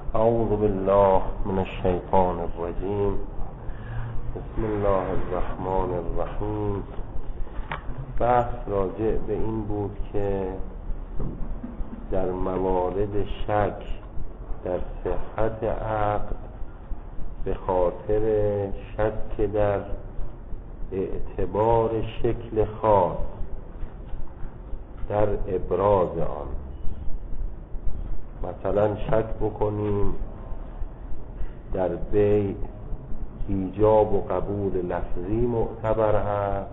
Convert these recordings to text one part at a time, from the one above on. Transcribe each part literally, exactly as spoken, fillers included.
اعوذ بالله من الشیطان الرجیم. بسم الله الرحمن الرحیم. بحث راجع به این بود که در موارد شک در صحت عقد به خاطر شک در اعتبار شکل خاص در ابراز آن، مثلا شک بکنیم در بیع ایجاب و قبول لفظی معتبر هست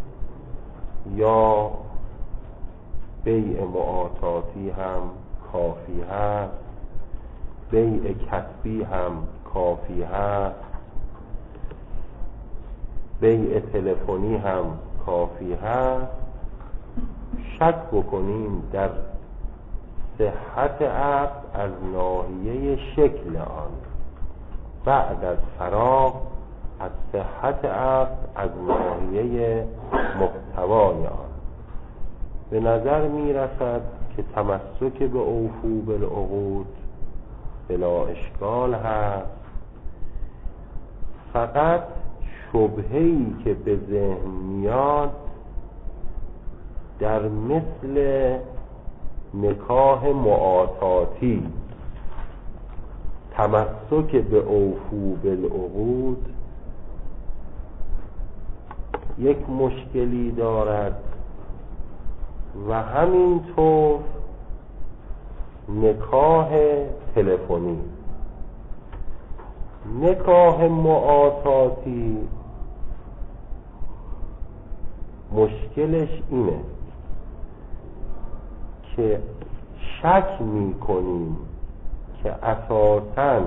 یا بیع معاطاتی هم کافی هست، بیع کسبی هم کافی هست، بیع تلفنی هم کافی هست. شک بکنیم در صحت عقد از ناحیه شکل آن، بعد از فراغ از صحت عقد از ناحیه محتوای آن. به نظر می رسد که تمسک به اوفو بالعقود بلا اشکال هست، فقط شبهه‌ای که به ذهن میاد در مثل نکاح معاطاتی تمسک به اوفو بالعقود یک مشکلی دارد و همینطور نکاح تلفنی. نکاح معاطاتی مشکلش اینه که شک می کنیم که اساساً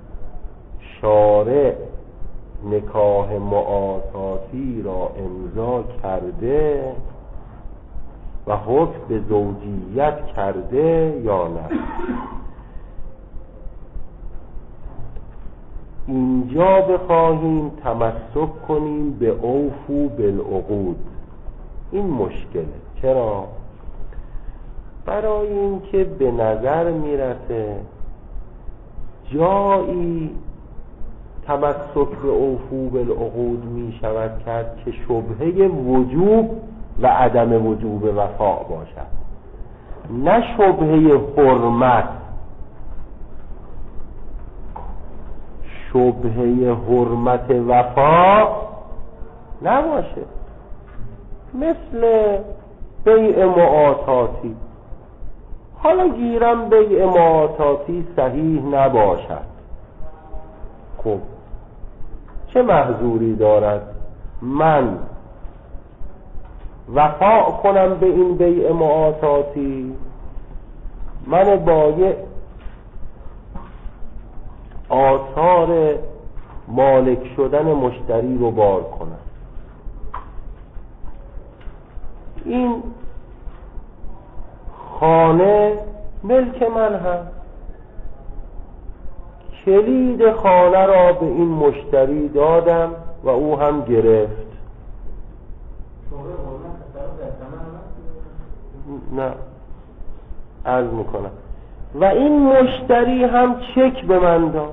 شارع نکاح معاطاتی را امضا کرده و حکم به زوجیت کرده یا نه. اینجا بخواهیم تمسک کنیم به اوفو بالعقود، این مشکله. چرا؟ برای اینکه به نظر میرسه جایی تمسک به اوفو بالعقود می شود کرد که شبهه وجوب و عدم وجوب وفا باشد، نه شبهه حرمت. شبهه حرمت وفا نباشه، مثل بیع معاطاتی. حالا گیرم بیع معاطاتی صحیح نباشد، خب چه محذوری دارد من وفا کنم به این بیع معاطاتی؟ من بایع آثار مالک شدن مشتری رو بار کنم. این خانه ملک من هست، کلید خانه را به این مشتری دادم و او هم گرفت. نه، عرض میکنم و این مشتری هم چک به من داد،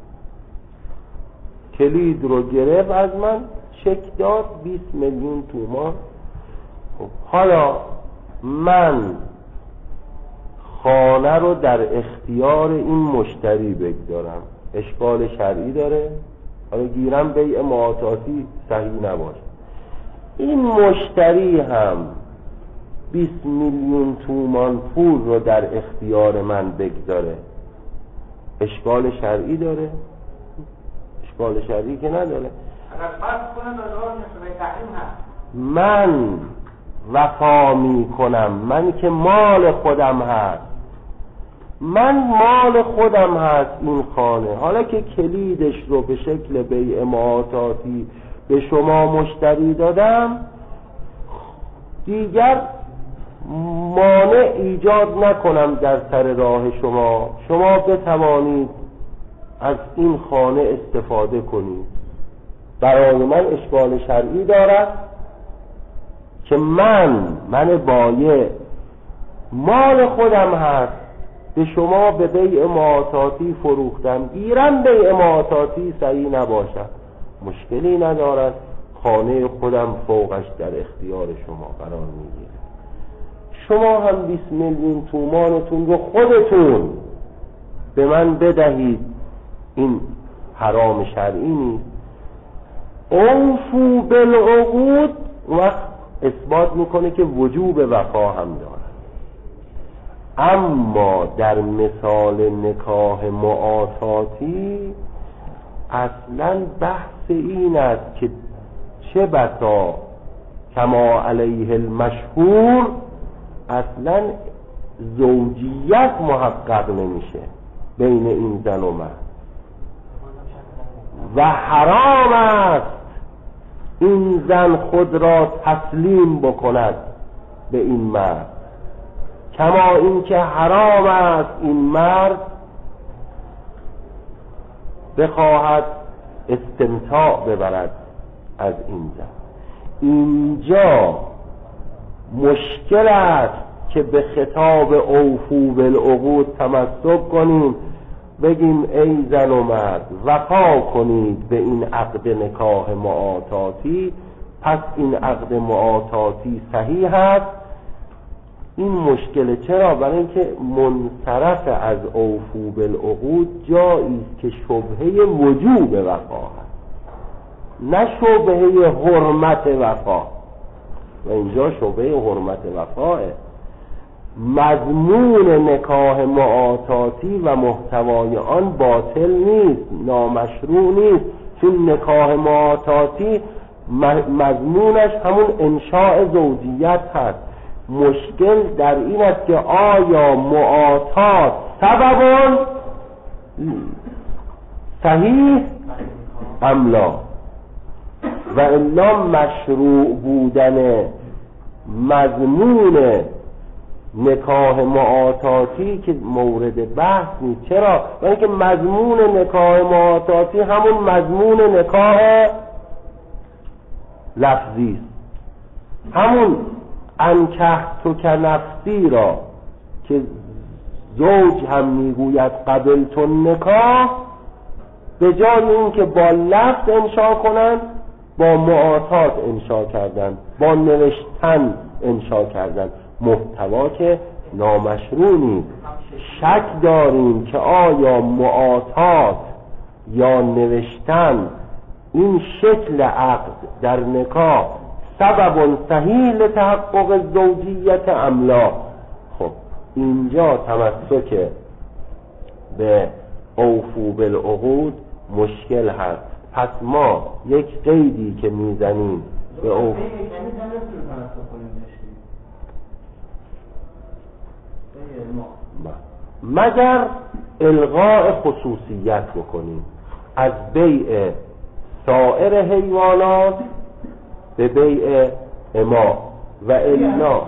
کلید رو گرفت از من، چک داد بیست میلیون تومان. خب حالا من خانه رو در اختیار این مشتری بگذارم، اشکال شرعی داره؟ حالا گیرم بیع معاطاتی صحیح نباشه، این مشتری هم بیست میلیون تومان پول رو در اختیار من بگذاره، اشکال شرعی داره؟ اشکال شرعی که نداره. من وفا می کنم، من که مال خودم هست، من مال خودم هست این خانه، حالا که کلیدش رو به شکل بیع معاطاتی به شما مشتری دادم، دیگر مانع ایجاد نکنم در سر راه شما، شما بتوانید از این خانه استفاده کنید. برای من اشکال شرعی دارد که من من بایع مال خودم هست، به شما به بیع معاطاتی فروختم، گیرم بیع معاطاتی صحیح نباشد، مشکلی ندارد، خانه خودم فوقش در اختیار شما قرار میگیره. شما هم بیست میلیون تومانتون رو خودتون به من بدهید، این حرام شرعی نیست. اوفو بالعقود وقت اثبات میکنه که وجوب وفا هم داره. اما در مثال نکاح معاطاتی اصلا بحث این است که چه بسا کما علیه المشهور اصلا زوجیت محقق نمیشه بین این زن و مرد و حرام است این زن خود را تسلیم بکند به این مرد، کما این که حرام است این مرد بخواهد استمتاع ببرد از این زن. اینجا مشکل است که به خطاب اوفو بالعقود تمسک کنیم، بگیم ای زن و مرد وفا کنید به این عقد نکاح معاطاتی، پس این عقد معاطاتی صحیح است. این مشکل چرا؟ برای اینکه منصرف از اوفو بالعقود جایی است که شبهه وجوب وفا هست، نه شبهه حرمت وفا، و اینجا شبهه حرمت وفاه. مضمون نکاح معاطاتی و محتوای آن باطل نیست، نامشروع نیست، چون نکاح معاطاتی مضمونش همون انشاء زوجیت هست. مشکل در این است که آیا معاطات سبب صحیح ام لا، و الا مشروع بودن مضمون نکاح معاطاتی که مورد بحث نیست. چرا؟ برای اینکه مضمون نکاح معاطاتی همون مضمون نکاح لفظی است، همون انکح تو که نفسی را که زوج هم میگوید قبل تو نکاح، به جای این که با لفظ انشا کنند با معاطات انشا کردن، با نوشتن انشا کردن، محتوا که نامشروع نیست. شک داریم که آیا معاطات یا نوشتن این شکل عقد در نکاح سبب صحیح لتحقق زوجیت ام لا. خب اینجا تمسک به اوفو بالعقود مشکل هست. پس ما یک قیدی که میزنیم به اوفو مگر الغاء خصوصیت بکنیم از بیع سایر حیوانات به بیع اما و الا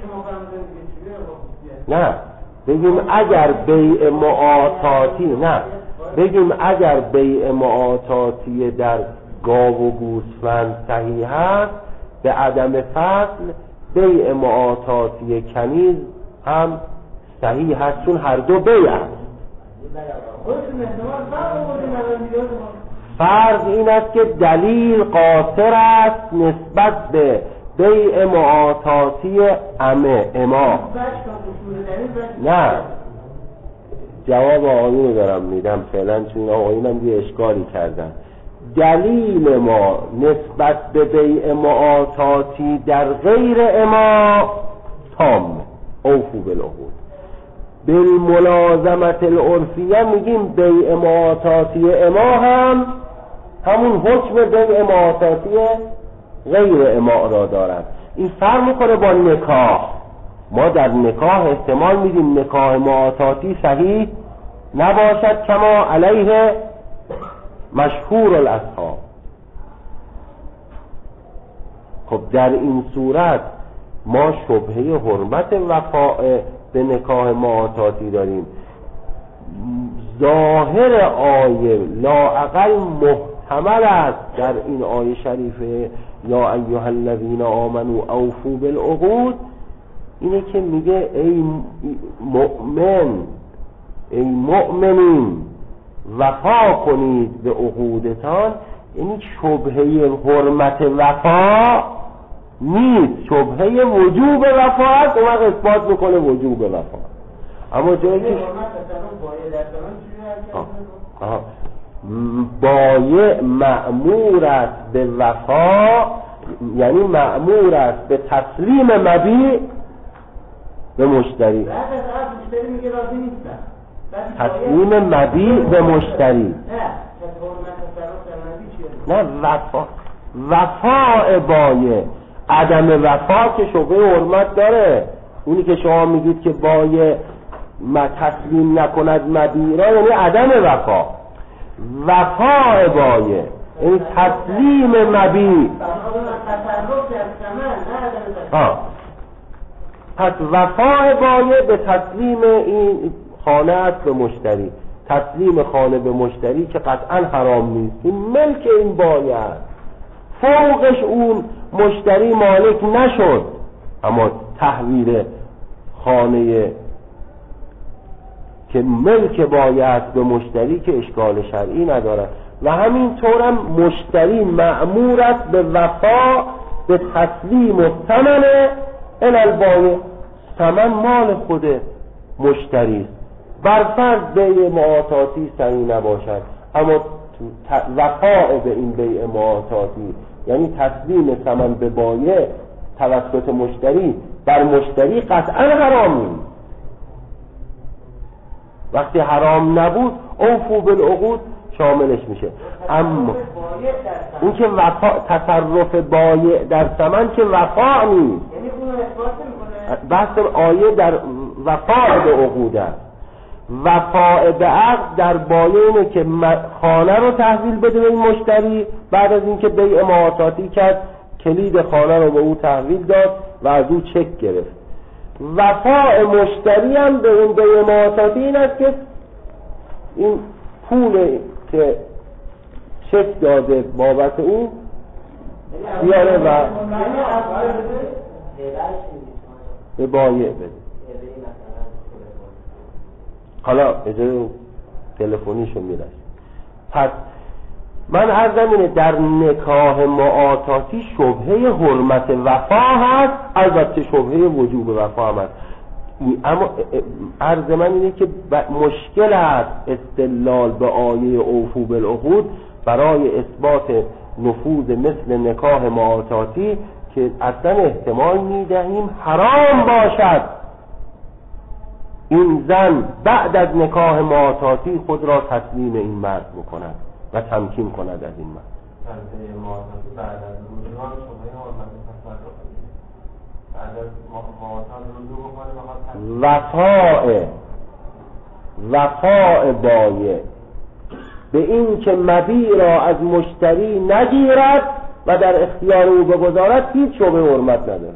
نه بگیم اگر بیع معاطاتی نه بگیم اگر بیع معاطاتی در گاو و گوسفند صحیح است، به عدم فصل بیع معاطاتی کنیز هم صحیح هست، چون هر دو بیع است. فرض این است که دلیل قاصر است نسبت به بیع معاطاتی امه اما. نه جواب آقایون رو دارم میدم فعلا، چون آقایون هم یه اشکالی کردن. دلیل ما نسبت به بیع معاطاتی در غیر اما تام اوفو بالعقود. بالملازمت العرفیه میگیم بیع معاطاتی اما هم همون حکم بیع معاطاتی غیر اما را دارد. این فرق میکنه با نکاح. ما در نکاح احتمال میدیم نکاح معاطاتی صحیح نباشد کما علیه مشهور الاصحاب. خب در این صورت ما شبهه حرمت وفاء به نکاح معاطاتی داریم. ظاهر آیه لااقل محتمل است در این آیه شریفه یا ایها الذین آمنوا اوفوا بالعقود، اینه که میگه ای مؤمن ای مؤمنین وفا کنید به عقودتان، یعنی شبهه حرمت وفا نیست، شبهه وجوب وفا است. اون وقت اثبات میکنه وجوب وفا. اما جایی که بایع مأمور است به وفا، یعنی مأمور است به تسلیم مبیع به مشتری. تسلیم مبیع به مشتری نه وفا. وفا بایع، عدم وفا که شبهه حرمت داره. اونی که شما میگید که بایع تسلیم نکند مبیع را، یعنی عدم وفا. وفا بایع یعنی تسلیم مبیع. آه. پس وفا بایع به تسلیم این خانه است به مشتری. تسلیم خانه به مشتری که قطعا حرام نیست، این ملک این بایع است. فوقش اون مشتری مالک نشد، اما تحویل خانه که ملک بایع است به مشتری که اشکال شرعی ندارد. و همینطورم مشتری مأمور است به وفا به تسلیم و ثمن الالبایع. ثمن مال خود مشتری است، برفرض بیع معاطاتی صحیح نباشد، اما وفا به این بیع معاطاتی یعنی تسلیم ثمن به بایع توسط مشتری بر مشتری قطعا حرام نیست. وقتی حرام نبود اوفو بالعقود شاملش میشه. اما این که وفا تصرف بایع در ثمن که وفا نیست، بحث آیه در وفا به عقود است. وفا به عقد در بایع اینه که خانه رو تحویل بده به این مشتری، بعد از اینکه بیع معاطاتی کرد کلید خانه رو به او تحویل داد و از او چک گرفت. وفا مشتری هم به اون بیع معاطاتی این است که این پول که چک داده بابت اون بیاره و به بایع بده. حالا اجازه تلفنیشو میرسه. پس من عرضم اینه در نکاح معاطاتی شبهه حرمت وفا هست، البته شبهه وجوب وفا هم هست. اما عرض من اینه که مشکل است استدلال به آیه اوفو بالعقود برای اثبات نفوذ مثل نکاح معاطاتی که اصلا احتمال میدهیم حرام باشد این زن بعد از نکاح معاطاتی خود را تسلیم این مرد بکند و تمکین کند از این مرد. بعد از رجوع وفاء وفاء بایع به این که مبیع را از مشتری نگیرد و در اختیار او بگذارد هیچ شبهه حرمت نداره.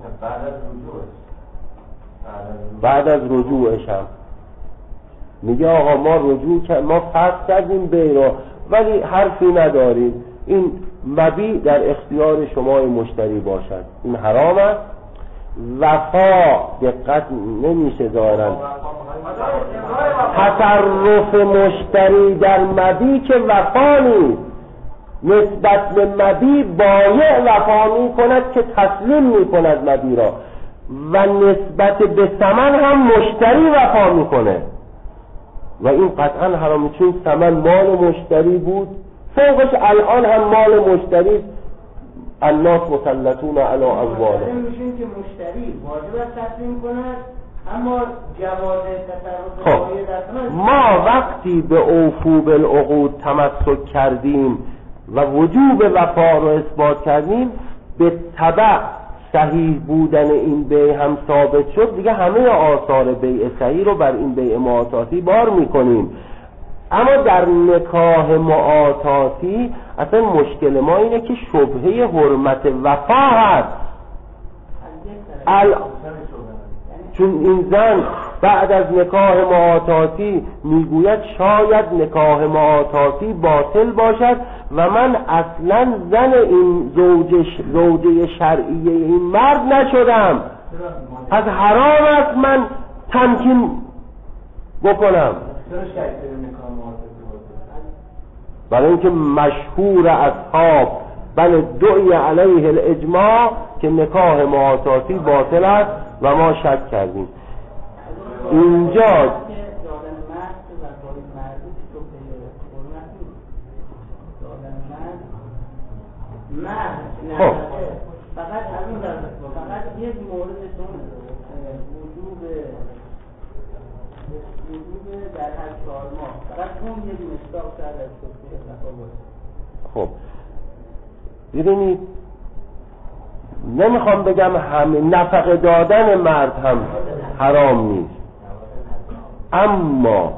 بعد از رجوعش هم میگه آقا ما رجوع کرد، ما فسخ کردیم بیع را ولی حرفی نداریم، این مبیع در اختیار شما مشتری باشد. این حرام است. وفا دقت نمیشه دارن تصرف مشتری در مبیع که وفا نیست. نسبت به مبیع بایع وفا می کند که تسلیم می کند مبیع را و نسبت به ثمن هم مشتری وفا می کنه و این قطعا حرامی، چون ثمن مال مشتری بود، فوقش الان هم مال مشتری است. الناس مسلطون علی اموالهم. میشین که مشتری واجب است تسلیم کند، اما جواز تصرف بایع در ثمن. ما وقتی به اوفو بالعقود تمسک کردیم و وجوب وفا رو اثبات کردیم، به تبع صحیح بودن این بیع هم ثابت شد، دیگه همه آثار بیع صحیح رو بر این بیع معاطاتی بار میکنیم. اما در نکاح معاطاتی اصلا مشکل ما اینه که شبهه حرمت وفا هست. ال... چون این زن بعد از نکاح معاطاتی میگوید شاید نکاح معاطاتی باطل باشد و من اصلا زن این زوج زوجه شرعی این مرد نشدم، پس حرام است من تمکین بکنم. چرا شک داریم نکاح معاطفی باشه؟ برای اینکه مشهور اصحاب بل دعی علیه الاجماع که نکاح معاطفی باطل است و ما شک کردیم. اینجا خب فقط همین در فقط یک موردتون وجوب وجوب در هر چهار ماه فقط اون یک مصداق شاید از توصیه تفاوت. خب ببینید نمیخوام بگم همه نفقه دادن مرد هم حرام نیست، اما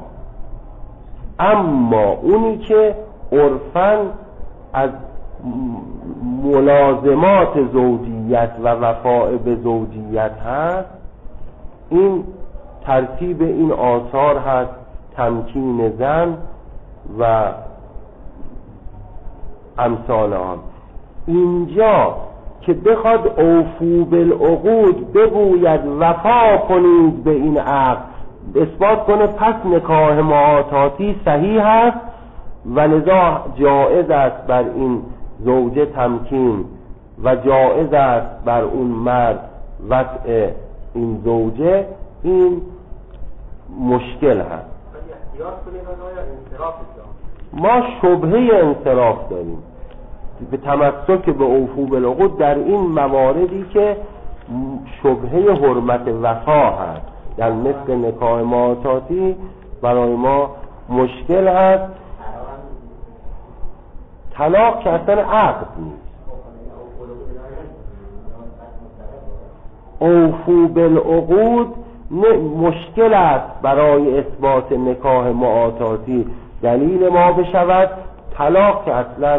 اما اونی که عرفاً از ملازمات زوجیت و وفاء به زوجیت هست، این ترتیب این آثار هست، تمکین زن و امثال آن. اینجا که بخواد اوفو بالعقود بگوید وفا کنید به این عقد، اثبات کنه پس نکاح معاطاتی صحیح است و لذا جائز است بر این زوجه تمکین و جائز است بر اون مرد وضع این زوجه، این مشکل هست. ما شبهه انصراف داریم به تمسک به اوفو بالعقود در این مواردی که شبهه حرمت وفا هست، در مثل نکاح معاطاتی برای ما مشکل هست. طلاق که اصلا عقد نیست. اوفو بالعقود مشکل است برای اثبات نکاح معاطاتی دلیل ما بشود. طلاق که اصلا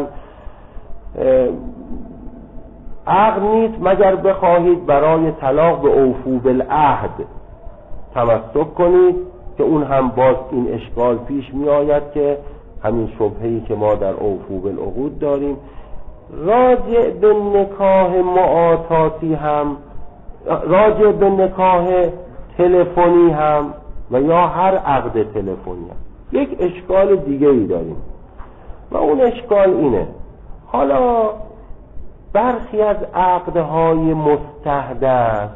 عقد نیست مگر بخواهید برای طلاق به اوفو بالعهد تمسک کنید که اون هم باز این اشکال پیش می آید که همین شبهه‌ای که ما در اوفو بالعقود داریم. راجع به نکاح معاطاتی هم، راجع به نکاح تلفنی هم و یا هر عقد تلفنی هم یک اشکال دیگه ای داریم و اون اشکال اینه: حالا برخی از عقدهای مستحدث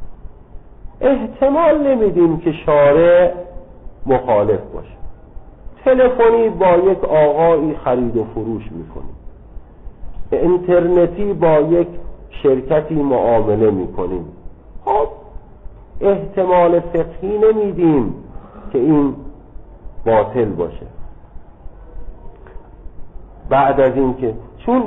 احتمال نمیدیم که شارع مخالف باشه. تلفنی با یک آقایی خرید و فروش میکنیم، اینترنتی با یک شرکتی معامله میکنیم، خب احتمال فقهی نمیدیم که این باطل باشه. بعد از این که چون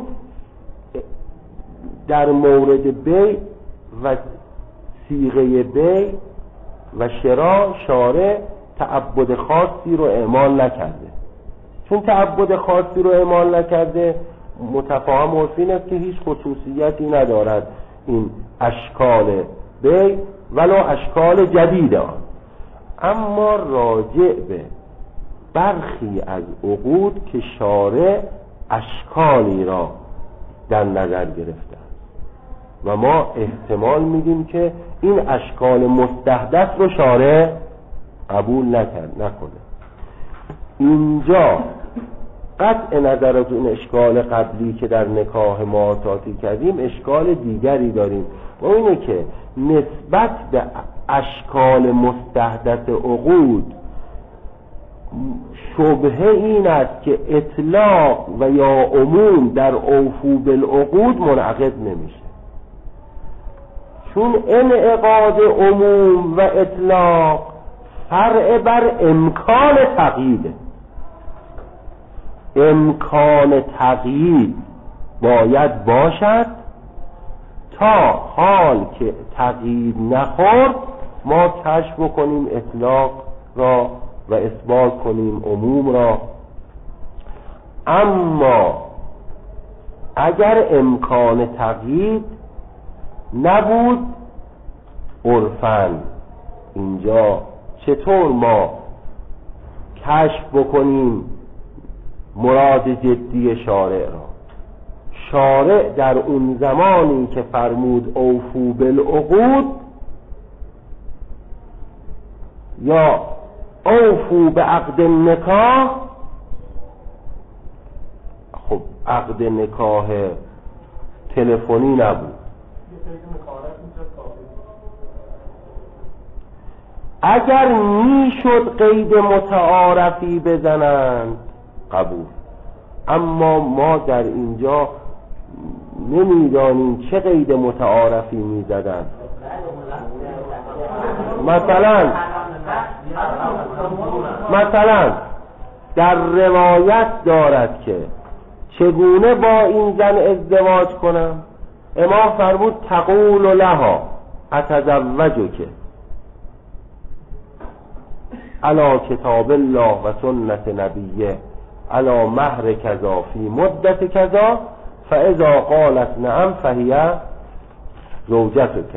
در مورد بیع و صیغه بیع و شراء شارع تعبد خاصی رو اعمال نکرده، چون تعبد خاصی رو اعمال نکرده متفاهم عرفی است که هیچ خصوصیتی ندارد این اشکال بیع ولو اشکال جدید آن. اما راجع به برخی از عقود که شارع اشکالی را در نظر گرفته و ما احتمال میدیم که این اشکال مستحدث رو شارع قبول نکرد نکنه. اینجا قطع نظر از اون اشکال قبلی که در نکاح معاطاتی کردیم، اشکال دیگری داریم و اینه که نسبت به اشکال مستحدث عقود شبهه این است که اطلاق و یا عموم در اوفو بالعقود منعقد نمیشه، چون انعقاد عموم و اطلاق فرع بر امکان تقییده. امکان تقیید باید باشد تا حال که تقیید نخورد ما کشف بکنیم اطلاق را و اثبات کنیم عموم را. اما اگر امکان تقیید نبود عرفاً اینجا چطور ما کشف بکنیم مراد جدی شارع را؟ شارع در اون زمانی که فرمود اوفو بالعقود یا اوفو به عقد نکاح. خب عقد نکاح تلفنی نبود. اگر میشد قید متعارفی بزنند قبول، اما ما در اینجا نمیدانیم چه قید متعارفی میزدند. مثلا مثلا در روایت دارد که چگونه با این زن ازدواج کنم؟ امام فرمود تقول لها اتزوجک علی کتاب الله و سنت نبیه علی مهر کذا فی مدت کذا فاذا قالت نعم فهی زوجتک.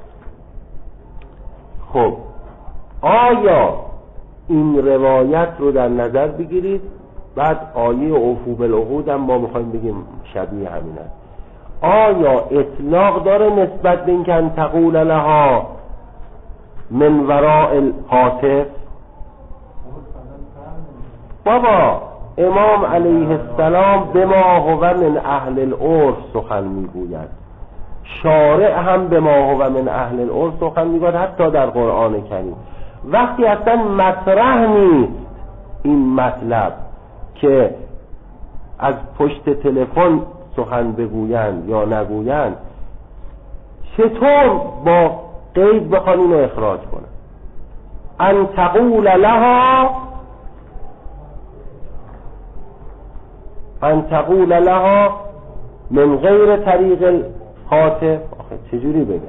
خب آیا این روایت رو در نظر بگیرید، بعد آیه اوفو بالعقود هم ما میخوایم بگیم شبیه همین است. آیا اطلاق داره نسبت به این که ان تقول لها من وراء الهاتف؟ بابا امام علیه السلام به ما هو من اهل العرف سخن میگوید، شارع هم به ما هو من اهل العرف سخن میگوید، حتی در قرآن کریم. وقتی اصلا مطرح نیست این مطلب که از پشت تلفن سخن بگویند یا نگویند، چطور با قید بخوان اینو اخراج کنن؟ ان تقول لها ان تقول لها من غیر طریق الهاتف. آخه چجوری بگم؟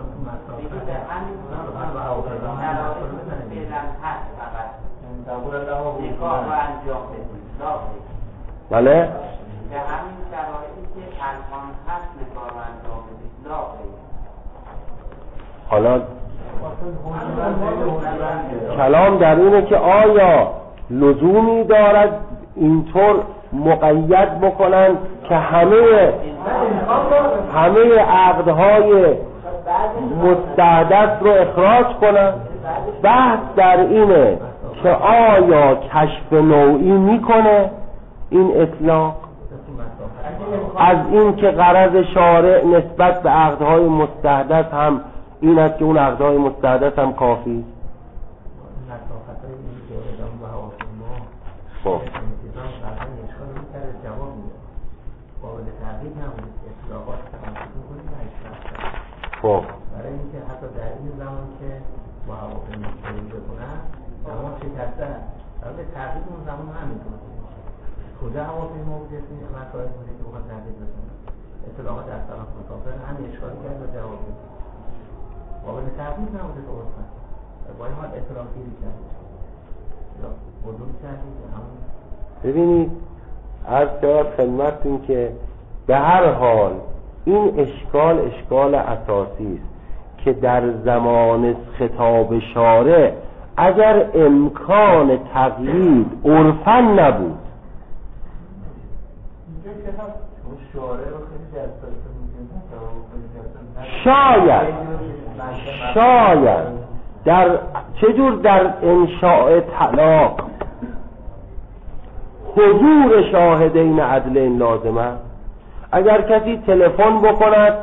بله؟ به همین شرایطی که الان هست نکاح و انجام اطلاقه. حالا کلام در اینه که آیا لزومی دارد اینطور مقید بکنن که همه همه عقدهای مستحدث رو اخراج کنن؟ بحث در اینه که آیا کشف نوعی میکنه این اطلاق از این که غرض شارع نسبت به عقدهای مستحدث هم این است که اون عقدهای مستحدث هم کافی. خب خب برای اینکه حتی در این زمان که با هواپیما مشتری بکنن زمان شکسته البته تحقیق اون زمان همینطور کجا هواپیما بوده این مسائل بوده که بخواد تحقیق بکنن اطلاعات از طرف مسافر همین اشکال کرد و جواب بده قابل تحقیق نبوده که بکنن با این حال اطلاع گیری کرد یا حضور کردید همون. ببینید عرض شود خدمتتون که به هر حال این اشکال اشکال اساسی است که در زمان خطاب شارع اگر امکان تقیید عرفاً نبود، شاید شاید در چجور در انشاء طلاق حضور شاهدین عدلین لازمه. اگر کسی تلفن بکند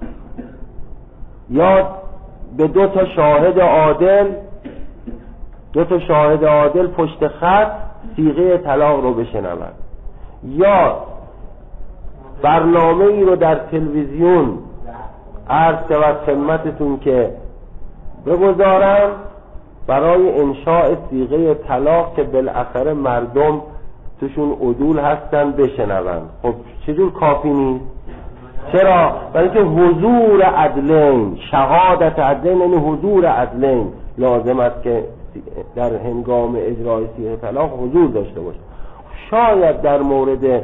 یا به دو تا شاهد عادل دو تا شاهد عادل پشت خط صیغه طلاق رو بشنوند، یا برنامه ای رو در تلویزیون عرض شود خدمتتون که بگذارن برای انشاء صیغه طلاق که بالاخره مردم توشون عدول هستن بشنون، خب چجور کافی نیست؟ چرا؟ برای که حضور عدلین، شهادت عدلین یعنی حضور عدلین لازم است که در هنگام اجرای صیغه طلاق حضور داشته باشه. شاید در مورد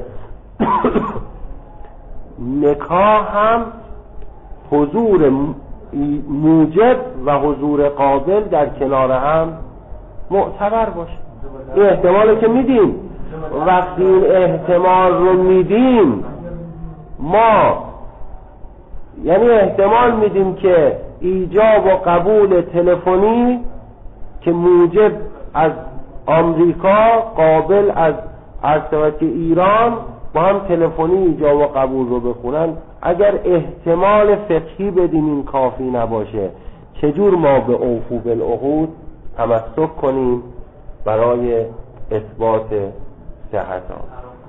نکاح هم حضور موجب و حضور قابل در کنار هم معتبر باشه. این احتماله که میدیم. وقتی این احتمال رو میدیم ما یعنی احتمال میدیم که ایجاب و قبول تلفنی که موجب از آمریکا قابل از از ایران با هم تلفنی ایجاب و قبول رو بخونن، اگر احتمال فقهی بدیم این کافی نباشه، چجور ما به اوفو بالعقود تمسک کنیم برای اثبات صحت آن؟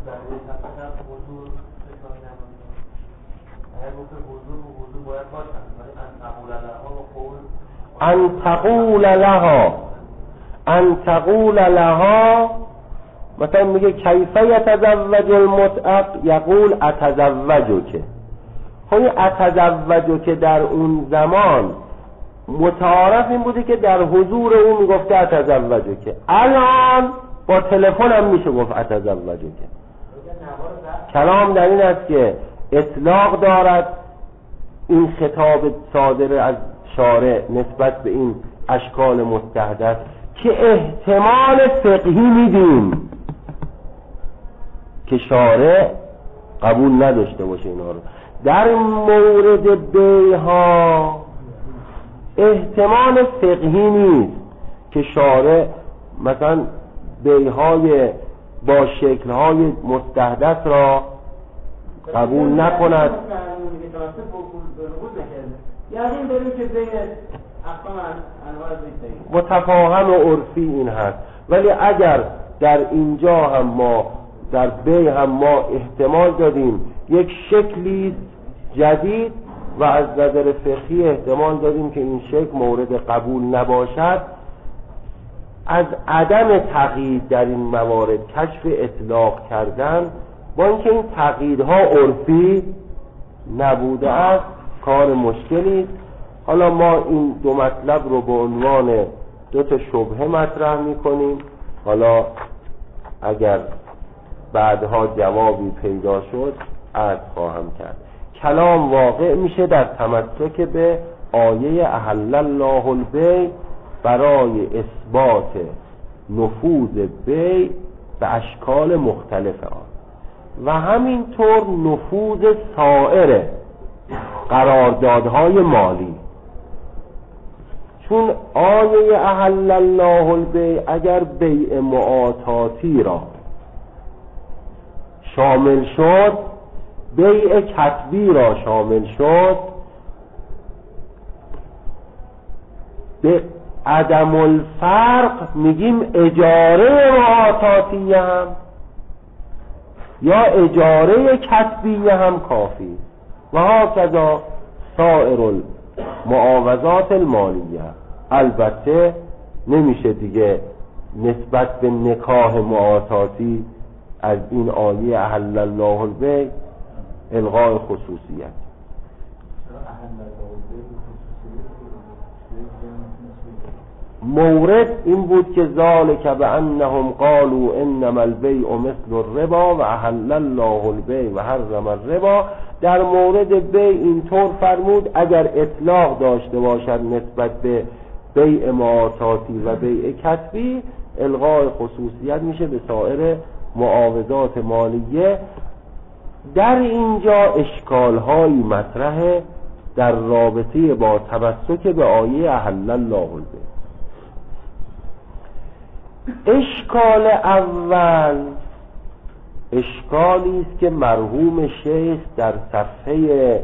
ان تقول لها ان تقول لها مثلا میگه کیف یتزوج المتعب، یقول اتزوجک. خب این اتزوجک در اون زمان متعارف این بوده که در حضور اون میگفته اتزوجک، الان با تلفن هم میشه گفت اتزوجک. کلام در این است که اطلاق دارد این خطاب صادر از شارع نسبت به این اشکال مستحدث که احتمال فقهی میدیم که شارع قبول نداشته باشه اینا رو. در مورد بیها احتمال فقهی نیست که شارع مثلا بیهای با شکلهای مستحدث را قبول نکند. یعنی بریم که بین اقسام انواع بیت متفاهم و عرفی این هست، ولی اگر در اینجا هم ما در بی هم ما احتمال دادیم یک شکلی جدید و از نظر فقهی احتمال دادیم که این شکل مورد قبول نباشد، از عدم تقیید در این موارد کشف اطلاق کردن با اینکه این تقییدها عرفی نبوده است کار مشکلی. حالا ما این دو مطلب رو به عنوان دو تا شبهه مطرح می‌کنیم، حالا اگر بعدها جوابی پیدا شد عرض خواهم کرد. کلام واقع میشه در تمسک به آیه احل الله البیع برای اثبات نفوذ بیع به اشکال مختلف آن و همینطور نفوذ سایر قراردادهای مالی. چون آیه احل الله البیع اگر بیع معاطاتی را شامل شد، بیع کتبی را شامل شد، به عدم الفرق میگیم اجاره معاطاتی هم یا اجاره کتبی هم کافی و هاکذا سائر المعاوضات المالیه. البته نمیشه دیگه نسبت به نکاح معاطاتی از این آیه احل الله البیع الغاء خصوصیت. مورد این بود که ذالک بانهم قالوا انما البیع مثل الربا و احل الله البیع و حرم الربا. در مورد بیع اینطور فرمود اگر اطلاق داشته باشد نسبت به بیع معاطاتی و بیع کتبی الغاء خصوصیت میشه به سایر معاوضات مالیه. در اینجا اشکال‌هایی مطرحه در رابطه با تمسک به آیه احل الله البیع. اشکال اول اشکالی است که مرحوم شیخ در صفحه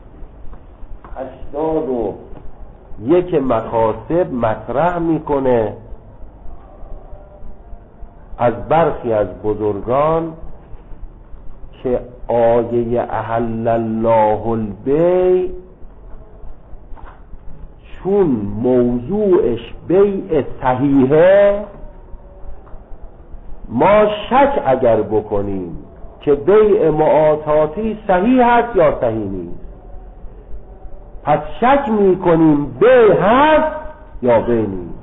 هشتاد و یک مکاسب مطرح میکنه از برخی از بزرگان که آیه احل الله البیع چون موضوعش بیع صحیحه، ما شک اگر بکنیم که بیع معاطاتی صحیح هست یا صحیح نیست، پس شک میکنیم بیع هست یا بیع نیست.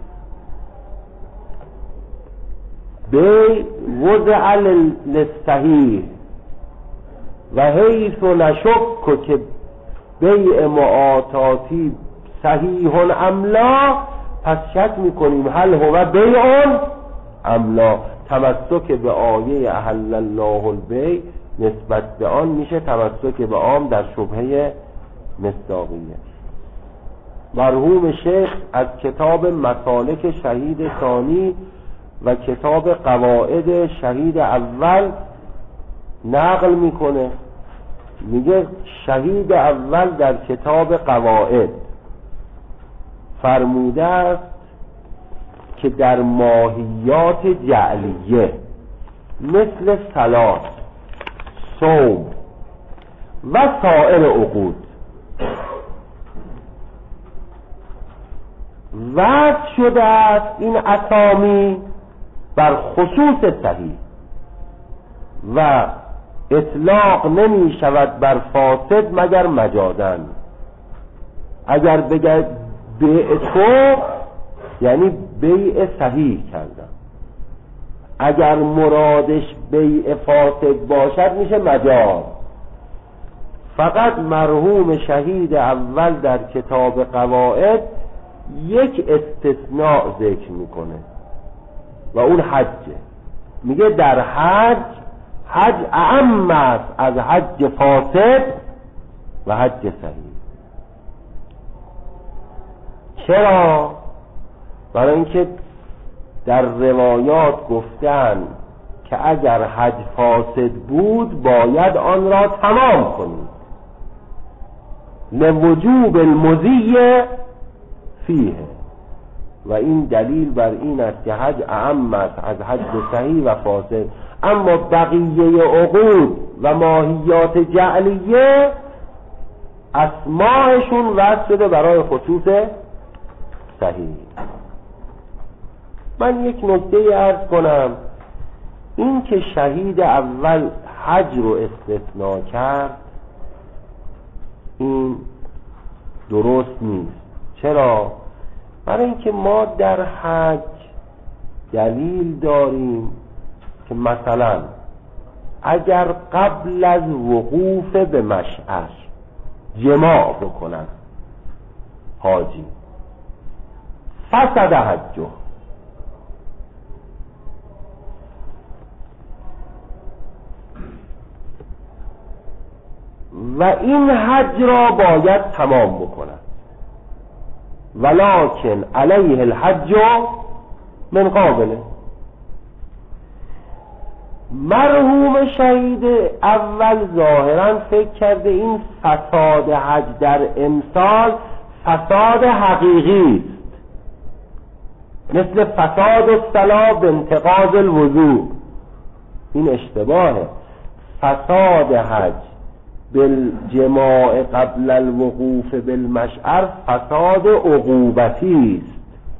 بیع وضع للصحیح و حیث نشک که بیع معاطاتی صحیح ام لا، پس شک میکنیم هل هو بیع ام لا. تمسک به آیه احل الله البیع نسبت به آن میشه تمسک به عام در شبهه مصداقیه. مرحوم شیخ از کتاب مسالک شهید ثانی و کتاب قواعد شهید اول نقل میکنه، میگه شهید اول در کتاب قواعد فرموده است که در ماهیات جعلیه مثل صلات، صوم و سایر عقود وضع شده است این اسامی بر خصوص صحیح و اطلاق نمی شود بر فاسد مگر مجازاً. اگر بگه بیع تو یعنی بیع صحیح کردن، اگر مرادش بیع فاسد باشد میشه مجاز. فقط مرحوم شهید اول در کتاب قواعد یک استثناء ذکر میکنه و اون حجه. میگه در حج حج اعم است از حج فاسد و حج صحیح. چرا؟ برای اینکه در روایات گفتن که اگر حج فاسد بود باید آن را تمام کنید، لوجوب المضی فیه، و این دلیل بر این است که حج اعم است از حج صحیح و فاسد. اما بقیه عقود و ماهیات جعلیه اسماءشون وضع شده برای خصوص صحیح. من یک نکته عرض کنم، این که شهید اول حج رو استثناء کرد این درست نیست. چرا؟ برای اینکه ما در حج دلیل داریم که مثلا اگر قبل از وقوف به مشعر جماع بکنن حاجی فسد حجه، و این حج را باید تمام بکنن، ولکن علیه الحج من قابله. مرحوم شهید اول ظاهرا فکر کرده این فساد حج در امسال فساد حقیقی است، مثل فساد الصلاة بانتقاض الوضوء. این اشتباهه. فساد حج بالجماع قبل الوقوف بالمشعر فساد عقوبتی است،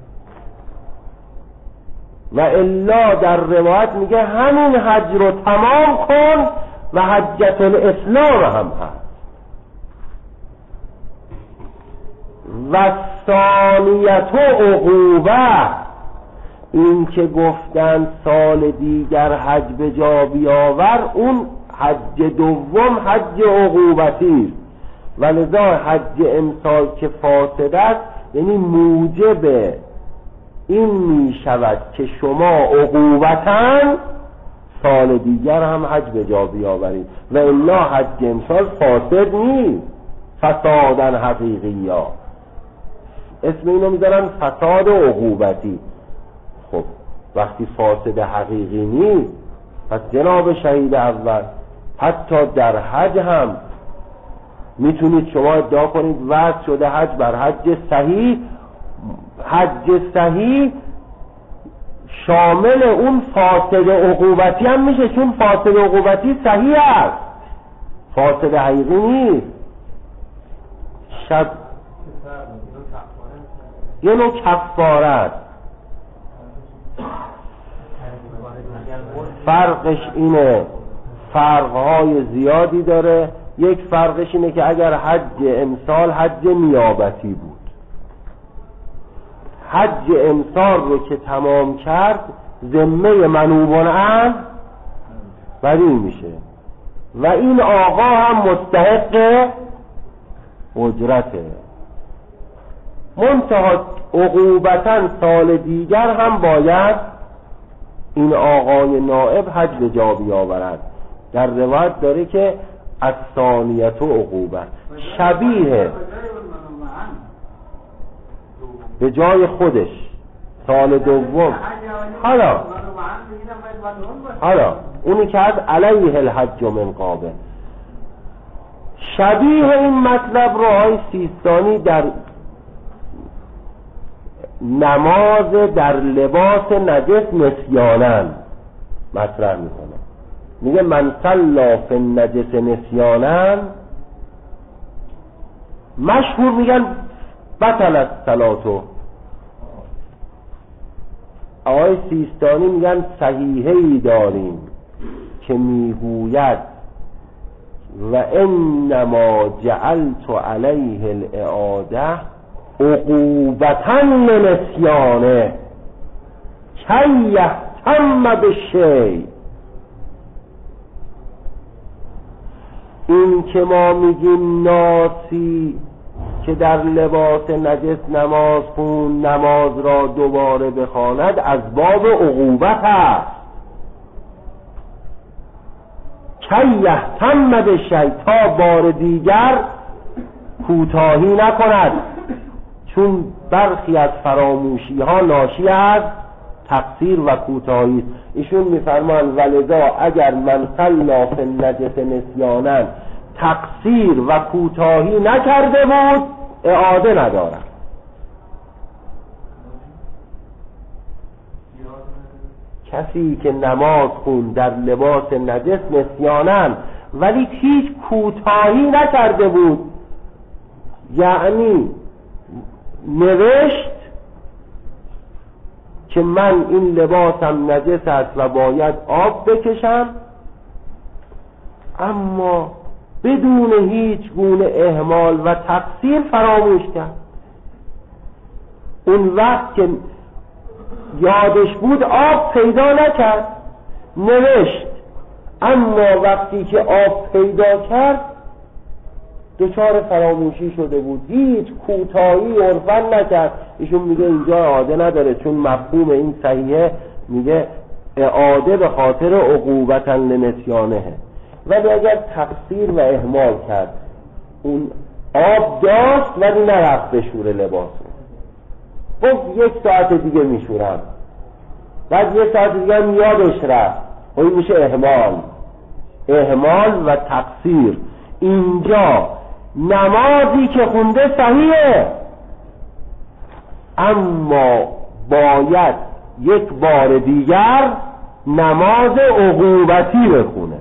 و الا در روایت میگه همین حج رو تمام کن و حجت الاسلام هم هست. و ثانیت عقوبه، این که گفتن سال دیگر حج به جا بیاور، اون حج دوم حج عقوبتی است، و لذا حج امسال که فاسد است یعنی موجب این می شود که شما عقوبتاً سال دیگر هم حج به جا بیاورید، و الا حج امسال فاسد نیست، فسادن حقیقی یا اسم اینو میذارن فساد عقوبتی. خب وقتی فاسد حقیقی نیست، پس جناب شهید اول حتی در حج هم میتونید شما ادعا کنید وضع شده حج بر حج صحیح. حج صحیح شامل اون فاسد عقوبتی هم میشه، چون فاسد عقوبتی صحیح است، فاسد حقیقی نیست. شب یه نوع کفاره است. فرقش اینه، فرقهای زیادی داره. یک فرقش اینه که اگر حج امسال حج نیابتی بود، حج امسال رو که تمام کرد ذمه منوبان عنه بری میشه، و این آقا هم مستحق اجرته. منتها عقوبتاً سال دیگر هم باید این آقای نائب حج به جا بیاورد. در روایت داره که الثانیت عقوبه، شبیه به جای خودش سال دوم حالا حالا اونی که از علیه الحج من قابل شبیه این مطلب رو آقای سیستانی در نماز در لباس نجس نسیانن مطرح میکنه. میگه من صلی فی النجس نسیانن، مشهور میگن بطل الصلاة. آقای سیستانی میگن صحیحه‌ای داریم که میگوید و انما جعلت علیه الاعاده عقوبتا لنسیانه کی یهتم بالشیء. این که ما میگیم ناسی که در لباس نجس نماز خون نماز را دوباره بخواند از باب عقوبت است. کی یهتم بالشیء، تا بار دیگر کوتاهی نکند، چون برخی از فراموشی ها ناشی از تقصیر و کوتاهی است. ایشون میفرمان ولذا اگر من صلی فی النجس نسیانا تقصیر و کوتاهی نکرده بود اعاده ندارد. کسی که نماز خون در لباس نجس نسیانا ولی هیچ کوتاهی نکرده بود، یعنی نوشت که من این لباسم نجس است و باید آب بکشم، اما بدون هیچ گونه اهمال و تقصیر فراموش کرد. اون وقت که یادش بود آب پیدا نکرد، نوشت، اما وقتی که آب پیدا کرد دچار فراموشی شده بود، هیچ کوتاهی عرفاً نکرد. ایشون میگه اینجا اعاده نداره، چون مفهوم این صحیحه میگه اعاده به خاطر عقوبتا لنسیانه. ولی اگر تقصیر و اهمال کرد، اون آب داشت ولی نرفت بشوره لباس، گفت یک ساعت دیگه میشورم، بعد یک ساعت دیگه هم یادش رفت، این میشه اهمال اهمال و تقصیر. اینجا نمازی که خونده صحیحه، اما باید یک بار دیگر نماز عقوبتی بخونه.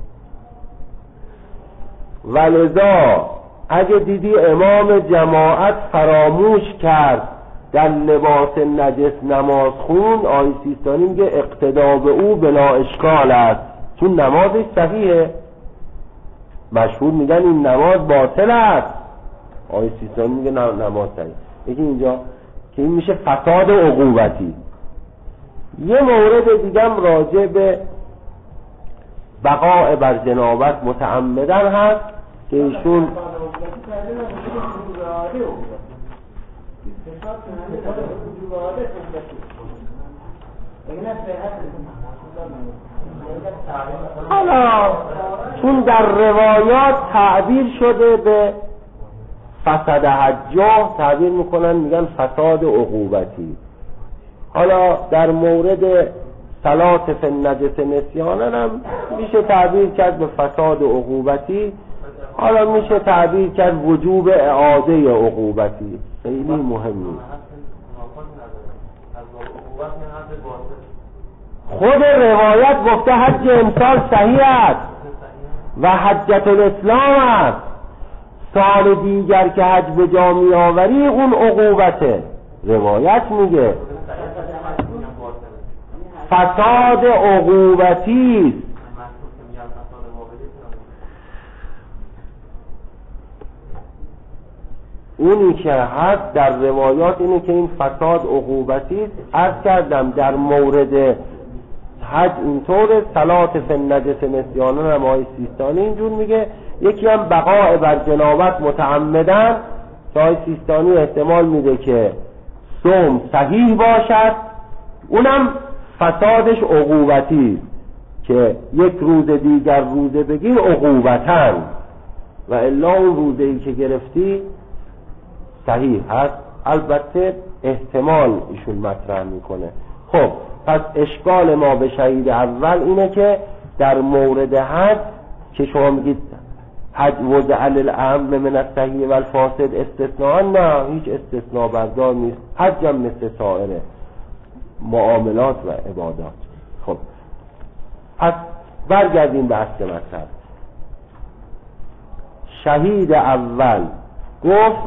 ولذا اگه دیدی امام جماعت فراموش کرد در لباس نجس نماز خون، آقای سیستانی میگه اقتدا به او بلا اشکال است، چون نمازش صحیحه. مشهور میگن این نماز باطل است، آقای سیستانی میگه نماز صحیح. یکی اینجا که این میشه فساد عقوبتی. یه مورد دیگم راجع به بقاء بر جنابت متعمدن هست که ایشون حالا چون در روایات تعبیر شده به فساد حجه، تعبیر میکنن میگن فساد عقوبتی. حالا در مورد صلات فی النجس نسیانن هم میشه تعبیر کرد به فساد عقوبتی، حالا میشه تعبیر کرد وجوب اعاده عقوبتی. خیلی مهم نیست. خود روایت گفته حج امسال صحیح است و حجت الاسلام است، سال دیگر که حج به جا می آوری اون عقوبته. روایت میگه فساد عقوبتی است. اونی که هست در روایات اینه که این فساد عقوبتی است. عرض کردم در مورد حج اینطور، صلات فی النجس نسیانن هم آقای سیستانی اینجور میگه. یکی هم بقاء بر جنابت متعمدن که آقای سیستانی احتمال میده که صوم صحیح باشد، اونم فسادش عقوبتی که یک روز دیگر روزه بگیر عقوبتن، و الا اون روزه‌ای که گرفتی صحیح هست البته احتمال ایشون مطرح میکنه. خب پس اشکال ما به شهید اول اینه که در مورد حد که شما میگید حد وضع للعام من الصحیح و الفاسد استثناء، نه هیچ استثناء بردار نیست، حج هم مثل سایر معاملات و عبادات. خب پس برگردیم به اصل مطلب. شهید اول گفت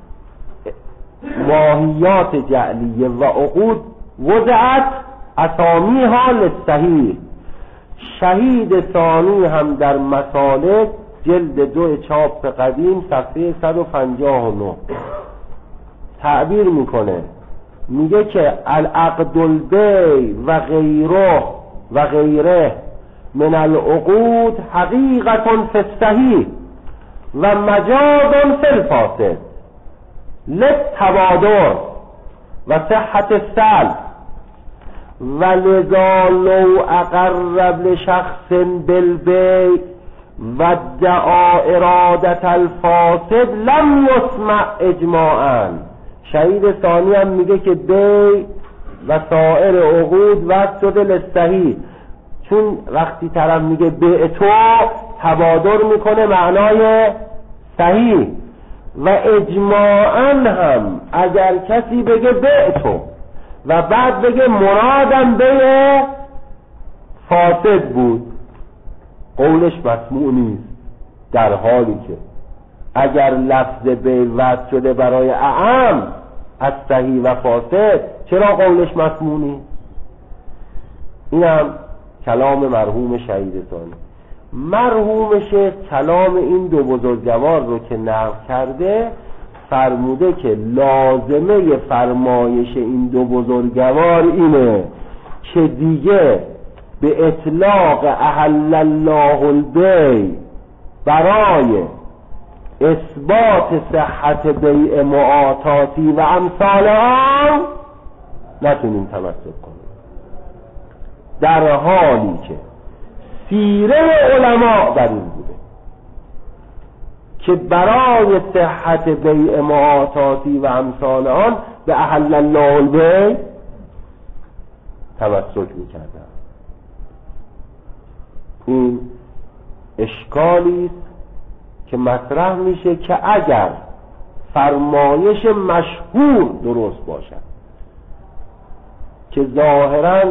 ماهیات جعلیه و عقود وضعت اسامیها للصحیح. شهید ثانی هم در مسالک جلد دو چاپ قدیم صفحه صد و پنجاه و نه تعبیر میکنه، میگه که العقد البیع و غیره و غیره من العقود حقیقت فی الصحیح و مجاز فی الفاسد للتبادر و صحت السلب و لذا لو اقرب لشخص بالبیع و ادعا ارادت الفاسد لم یسمع اجماعا. شهید ثانی هم میگه که بیع و سایر عقود وضع شده للصحیح، چون وقتی طرف میگه بیع تو تبادر میکنه معنای صحیح، و اجماعا هم اگر کسی بگه بیع تو و بعد بگه مرادم بیع فاسد بود، قولش مسموع نیست، در حالی که اگر لفظ بیع وضع شده برای اعم از صحیح و فاسد چرا قولش مسموع نیست؟ این هم کلام مرحوم شهید ثانی. مرحوم شیخ کلام این دو بزرگوار رو که نقل کرده فرموده که لازمه فرمایش این دو بزرگوار اینه که دیگه به اطلاق احل الله البیع برای اثبات صحت بیع معاطاتی و امثالها نتونیم تمسک کنیم، در حالی که سیره علماء بر این بوده که برای صحت بیع معاطاتی و امثال آن به احل الله البیع تمسک میکردن. این اشکالی است که مطرح میشه که اگر فرمایش مشهور درست باشد که ظاهراً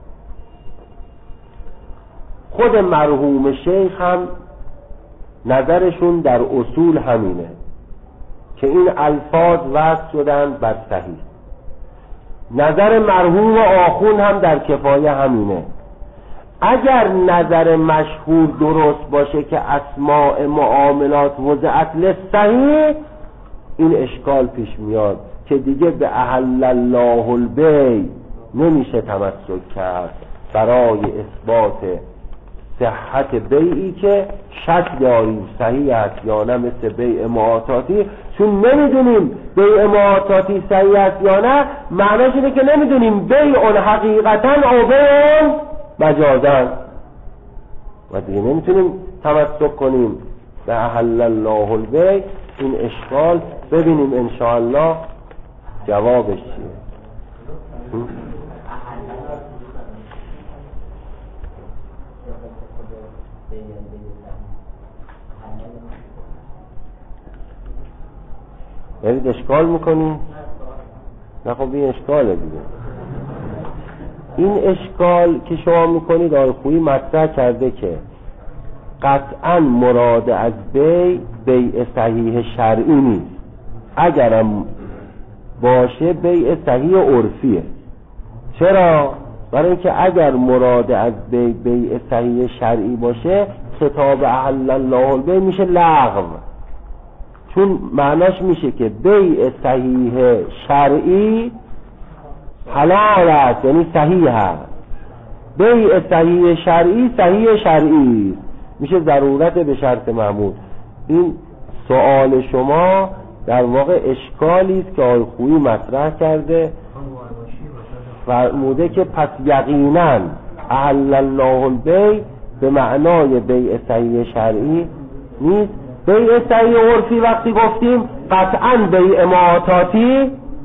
خود مرحوم شیخ هم نظرشون در اصول همینه که این الفاظ وضع شدن بر صحیح، نظر مرحوم آخون هم در کفایه همینه. اگر نظر مشهور درست باشه که اسماء معاملات وضعت للصحیح، این اشکال پیش میاد که دیگه به احل الله البیع نمیشه تمسک کرد برای اثبات صحت بیعی که شک داریم صحیح است یا نه، مثل بیع معاطاتی، چون نمیدونیم بیع معاطاتی صحیح است یا نه، معناش اینه که نمیدونیم بیع حقیقتا او بیع مجازا، و دیگه نمیتونیم تمسک کنیم به احل الله البیع. این اشکال ببینیم انشاءالله جوابش چیه. یعنی اشکال میکنی؟ نه خب این اشکاله دیگه. این اشکال که شما میکنید آقای خویی مطرح کرده که قطعا مراد از بیع بیع صحیح شرعی نیست، اگرم باشه بیع صحیح عرفیه. چرا؟ برای اینکه اگر مراد از بیع بیع صحیح شرعی باشه خطاب احل الله البیع میشه لغو، چون معناش میشه که بیع صحیح شرعی حلال است، یعنی صحیح است. بیع صحیح شرعی صحیح شرعی میشه ضرورت به شرط معمول. این سوال شما در واقع اشکالی است که آقای خویی مطرح کرده، فرموده که پس یقینا احل الله البیع به معنای بیع صحیح شرعی نیست. بیع صحیح عرفی وقتی گفتیم قطعا بیع معاطاتی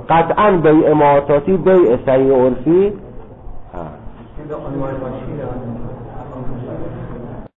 قطعا بیع معاطاتی بیع صحیح عرفی هست.